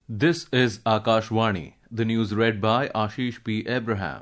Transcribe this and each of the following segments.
This is Akashvani. The news read by Ashish P. Abraham.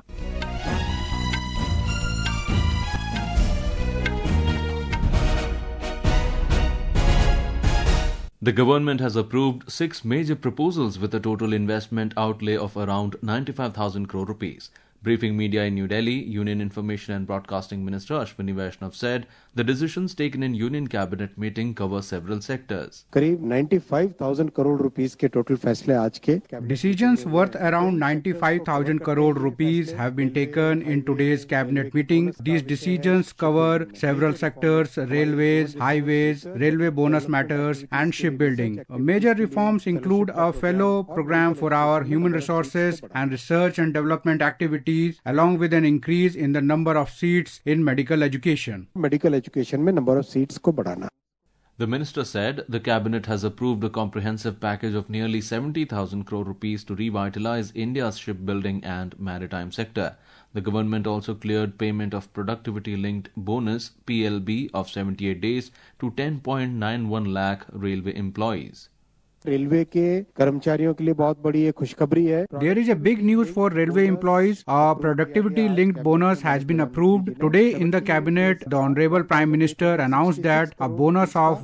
The government has approved 6 major proposals with a total investment outlay of around 95,000 crore rupees. Briefing media in New Delhi, Union Information and Broadcasting Minister Ashwini Vaishnav said the decisions taken in Union Cabinet meeting cover several sectors. करीब 95,000 crore rupees के total फैसले आज के Decisions worth around 95,000 crore rupees have been taken in today's cabinet meeting. These decisions cover several sectors: railways, highways, railway bonus matters, and shipbuilding. Major reforms include a fellow program for our human resources and research and development activities, along with an increase in the number of seats in medical education. Medical education में number of seats को बढ़ाना. The minister said the cabinet has approved a comprehensive package of nearly 70,000 crore rupees to revitalize India's shipbuilding and maritime sector. The government also cleared payment of productivity-linked bonus (PLB) of 78 days to 10.91 lakh railway employees. Railway के कर्मचारियों के लिए बहुत बड़ी ये खुशखबरी है. There is a big news for railway employees. A productivity-linked bonus has been approved. Today in the cabinet, the Honorable Prime Minister announced that a bonus of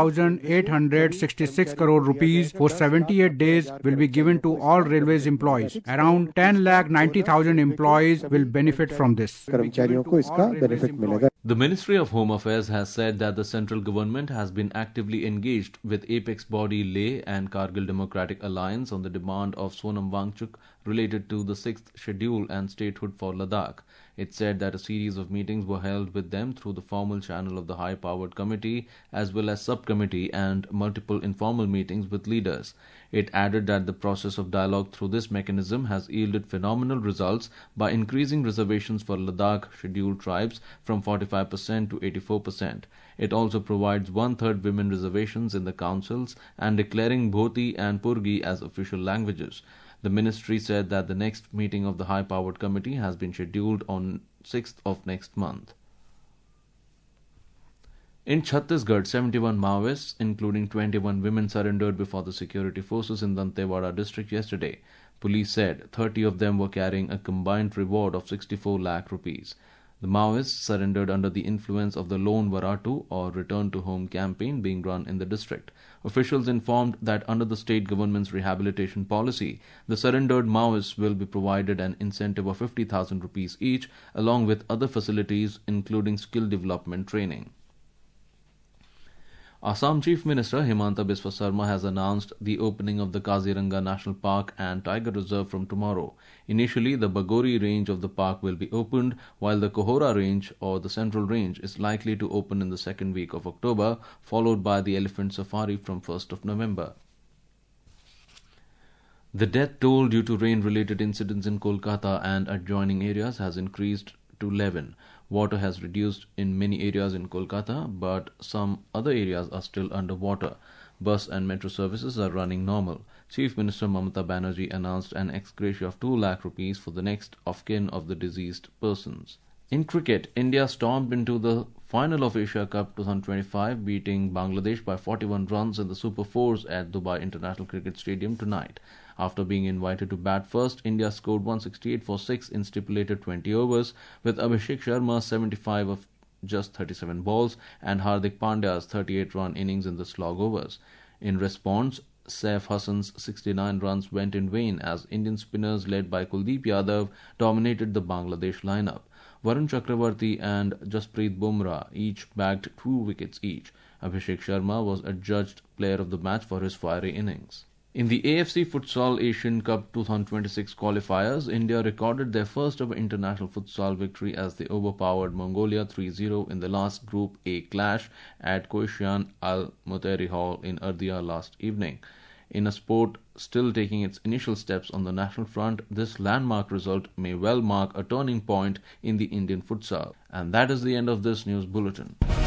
1,866 crore rupees for 78 days will be given to all railways employees. Around 10,90,000 employees will benefit from this. कर्मचारियों को इसका benefit मिलेगा. The Ministry of Home Affairs has said that the central government has been actively engaged with apex body Leh and Kargil Democratic Alliance on the demand of Sonam Wangchuk related to the 6th schedule and statehood for Ladakh. It said that a series of meetings were held with them through the formal channel of the high-powered committee as well as subcommittee and multiple informal meetings with leaders. It added that the process of dialogue through this mechanism has yielded phenomenal results by increasing reservations for Ladakh scheduled tribes from 45% to 84%. It also provides 1/3 women reservations in the councils and declaring Bhoti and Purgi as official languages. The ministry said that the next meeting of the high-powered committee has been scheduled on 6th of next month. In Chhattisgarh, 71 Maoists, including 21 women, surrendered before the security forces in Dantewada district yesterday. Police said 30 of them were carrying a combined reward of 64 lakh rupees. The Maoists surrendered under the influence of the Lone Varatu or Return to Home campaign being run in the district. Officials informed that under the state government's rehabilitation policy, the surrendered Maoists will be provided an incentive of 50,000 rupees each, along with other facilities including skill development training. Assam Chief Minister Himanta Biswa Sarma has announced the opening of the Kaziranga National Park and Tiger Reserve from tomorrow. Initially, the Bagori range of the park will be opened, while the Kohora range or the Central Range is likely to open in the second week of October, followed by the Elephant Safari from 1st of November. The death toll due to rain-related incidents in Kolkata and adjoining areas has increased to 11. Water has reduced in many areas in Kolkata, but some other areas are still underwater. Bus and metro services are running normal. Chief Minister Mamata Banerjee announced an ex gratia of 2 lakh rupees for the next of kin of the deceased persons. In cricket, India stormed into the final of Asia Cup 2025, beating Bangladesh by 41 runs in the Super Fours at Dubai International Cricket Stadium tonight. After being invited to bat first, India scored 168 for 6 in stipulated 20 overs, with Abhishek Sharma's 75 of just 37 balls and Hardik Pandya's 38-run innings in the slog overs. In response, Saif Hassan's 69 runs went in vain as Indian spinners led by Kuldeep Yadav dominated the Bangladesh lineup. Varun Chakravarti and Jasprit Bumrah each bagged 2 wickets each. Abhishek Sharma was adjudged player of the match for his fiery innings. In the AFC Futsal Asian Cup 2026 qualifiers, India recorded their first ever international futsal victory as they overpowered Mongolia 3-0 in the last Group A clash at Koishan Al Muteri Hall in Ardea last evening. In a sport still taking its initial steps on the national front, this landmark result may well mark a turning point in the Indian futsal. And that is the end of this news bulletin.